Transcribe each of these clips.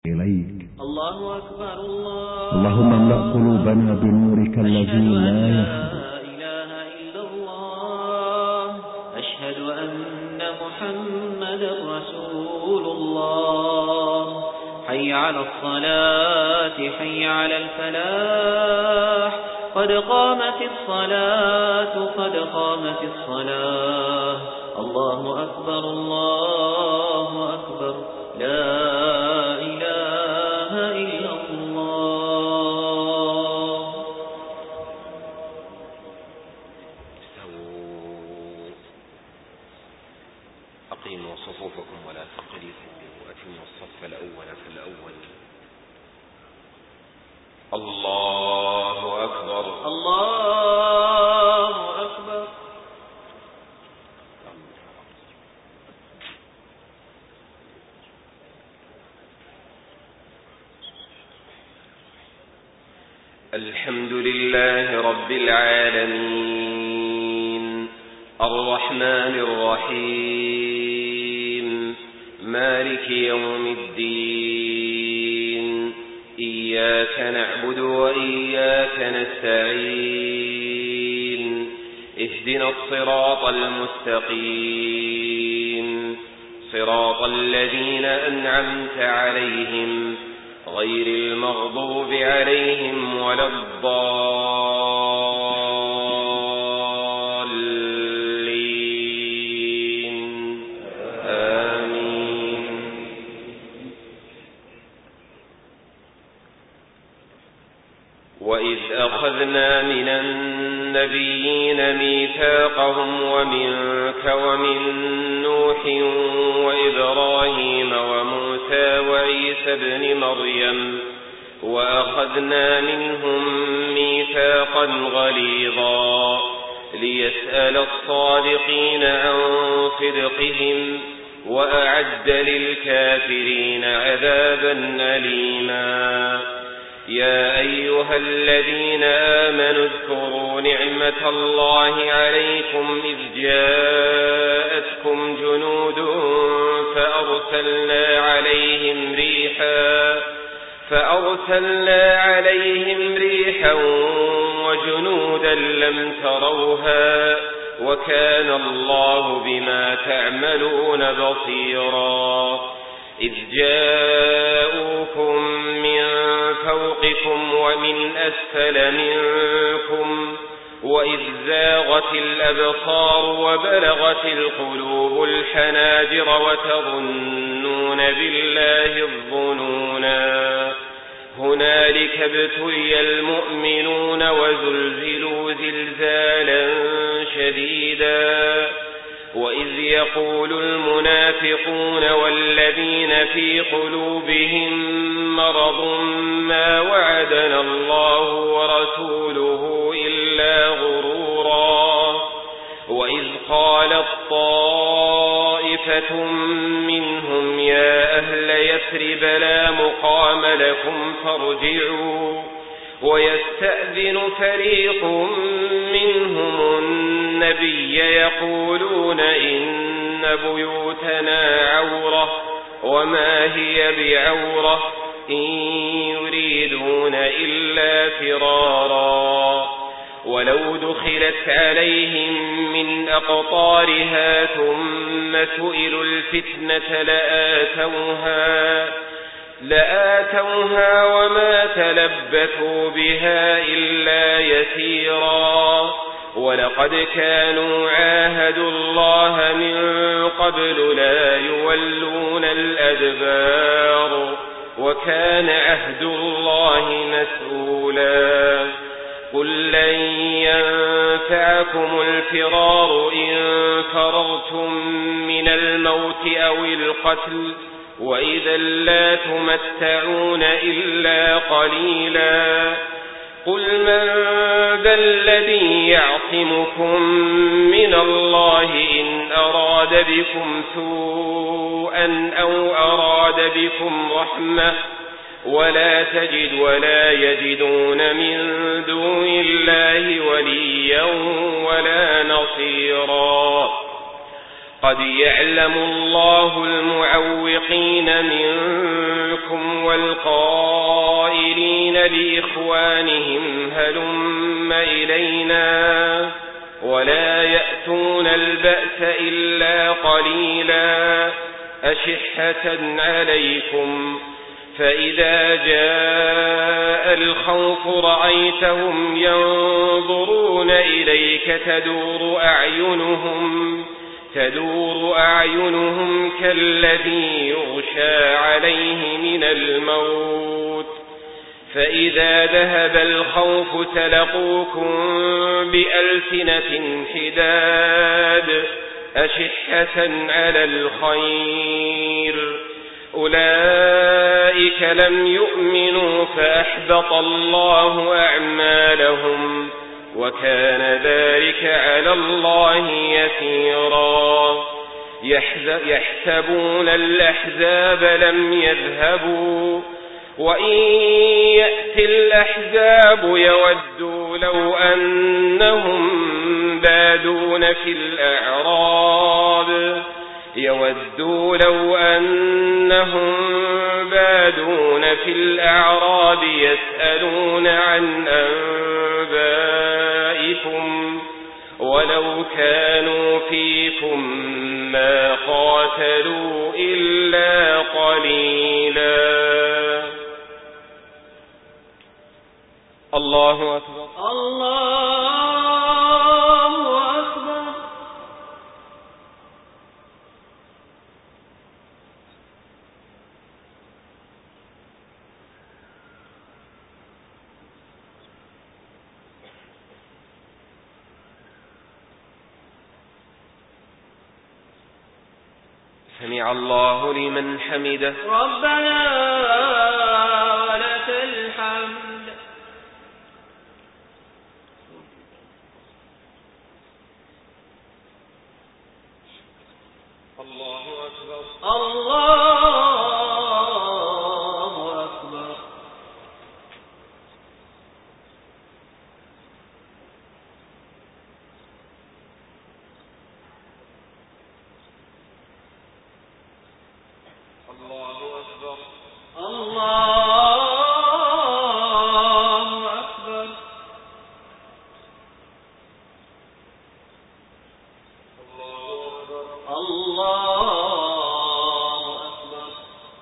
إليك. الله أكبر الله. اللهم املأ قلوبنا بنورك الذي لا يخفى. لا إله إلا الله. أشهد أن محمدا رسول الله. حي على الصلاة حي على الفلاح. قد قامت الصلاة قد قامت الصلاة. الله أكبر الله أكبر. لا إله إلا الله. استووا. أقيموا صفوفكم ولا تختلفوا وأتموا الصف الأول فالأول. الله أكبر الله أكبر. الحمد لله رب العالمين الرحمن الرحيم مالك يوم الدين. إياك نعبد وإياك نستعين. اهدنا الصراط المستقيم صراط الذين أنعمت عليهم غير المغضوب عليهم ولا الضالين. آمين. وإذ أخذنا من النبيين ميثاقهم ومنك ومن نوح وإبراهيم وموسى وعيسى ابن مريم وأخذنا منهم ميثاقا غليظا ليسأل الصادقين عن صدقهم وأعد للكافرين عذابا أليما. يا أيها الذين آمنوا اذكروا نعمة الله عليكم إذ جاءتكم جنود فأرسلنا عليهم ريحا وجنودا لم تروها وكان الله بما تعملون بصيرا. إذ جاءوكم من فوقكم ومن أسفل منكم وإذ زاغت الأبصار وبلغت القلوب الحناجر وتظنون بالله الظنونا. هنالك ابتلي المؤمنون وزلزلوا زلزالا شديدا. وإذ يقول المنافقون والذين في قلوبهم مرض ما وعدنا الله ورسوله إلا غرورا. وإذ قالت طائفة منهم يا أهل يثرب لا مقام لكم فارجعوا. ويستأذن فريق منهم النبي يقولون إن بيوتنا عورة وما هي بعورة إن يريدون إلا فرارا. ولو دخلت عليهم من أقطارها ثم سئلوا الفتنة لآتوها وما تلبثوا بها إلا يسيرا. ولقد كانوا عاهدوا الله من قبل لا يولون الأدبار وكان عهد الله مسؤولا. قل لن ينفعكم الفرار إن فررتم من الموت أو القتل وإذا لا تمتعون إلا قليلا. قل من ذا الذي يعصمكم من الله إن أراد بكم سوءا أو أراد بكم رحمة ولا يجدون من دون الله وليا ولا نصيرا. قد يعلم الله المعوقين منكم والقائلين لإخوانهم هلم إلينا ولا يأتون البأس إلا قليلا أشحة عليكم فإذا جاء الخوف رأيتهم ينظرون إليك تدور أعينهم كالذي يغشى عليه من الموت فإذا ذهب الخوف سلقوكم بألسنة حداد أشحة على الخير أولئك لم يؤمنوا فأحبط الله أعمالهم وكان ذلك على الله يسيرا يحسبون الأحزاب لم يذهبوا وإن يأتي الأحزاب يودوا لو أنهم بادون في الأعراب يسألون عن أنبائكم ولو كانوا فيكم ما قاتلوا إلا قليلا. الله أكبر. الله أكبر. سمع الله لمن حمده. ربنا ولك الحمد. الله أكبر. الله أكبر. الله أكبر. الله أكبر. الله أكبر.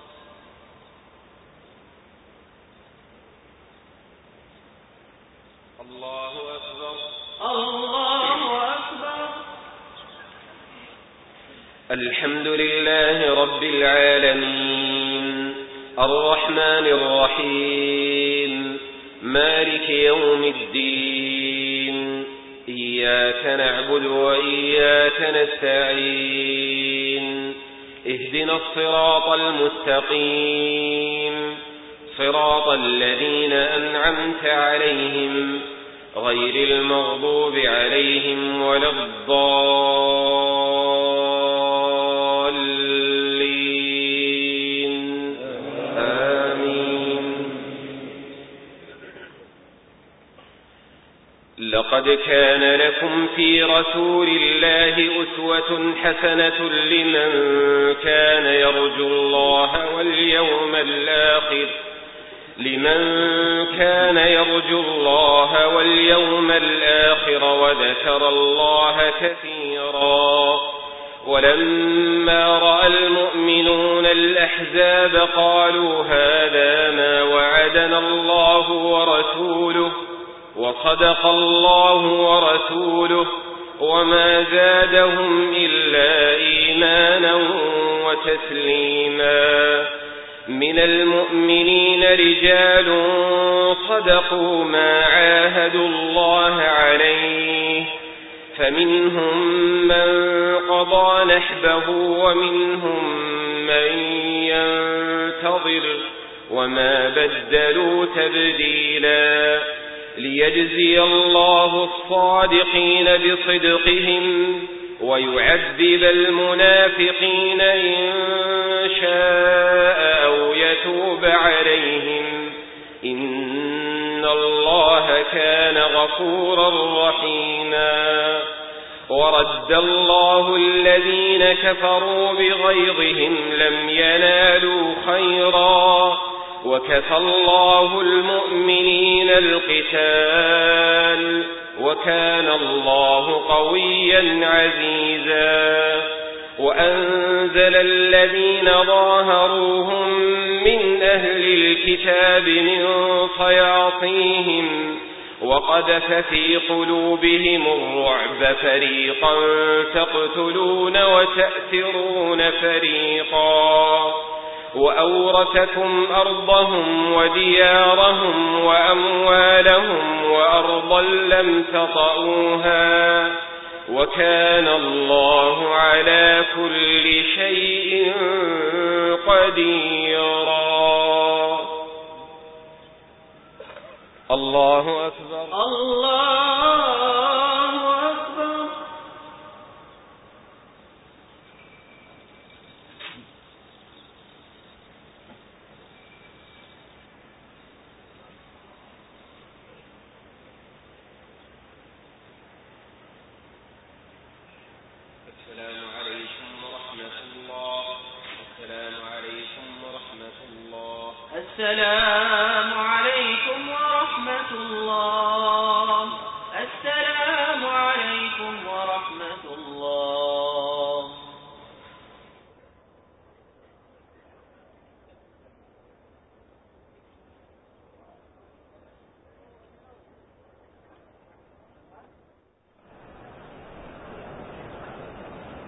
الله أكبر. الله أكبر. الحمد لله رب العالمين الرحمن الرحيم مالك يوم الدين إياك نعبد وإياك نستعين اهدنا الصراط المستقيم صراط الذين أنعمت عليهم غير المغضوب عليهم ولا الضالين آمين. لقد كان لكم في رسول الله أسوة حسنة لمن كان يرجو الله واليوم الآخر وذكر الله كثيرا. ولما رأى المؤمنون الأحزاب قالوا هذا ما وعدنا الله ورسوله وصدق الله ورسوله وما زادهم إلا إيمانا وتسليما. من المؤمنين رجال صدقوا ما عاهدوا الله عليه فمنهم من قضى نحبه ومنهم من ينتظر وما بدلوا تبديلا. ليجزي الله الصادقين بصدقهم ويعذب المنافقين إن شاء أو يتوب عليهم إن الله كان غفورا رحيما. ورد الله الذين كفروا بغيظهم لم ينالوا خيرا وكفى الله المؤمنين القتال وكان الله قويا عزيزا وأنزل الذين ظاهروهم من أهل الكتاب من صياصيهم وقذف في قلوبهم الرعب فريقا تقتلون وتأسرون فريقا وأورثكم أرضهم وديارهم وأموالهم وأرضا لم تطئوها وكان الله على كل شيء قديرا. الله أكبر. الله أكبر. السلام عليكم ورحمة الله. السلام عليكم ورحمة الله. السلام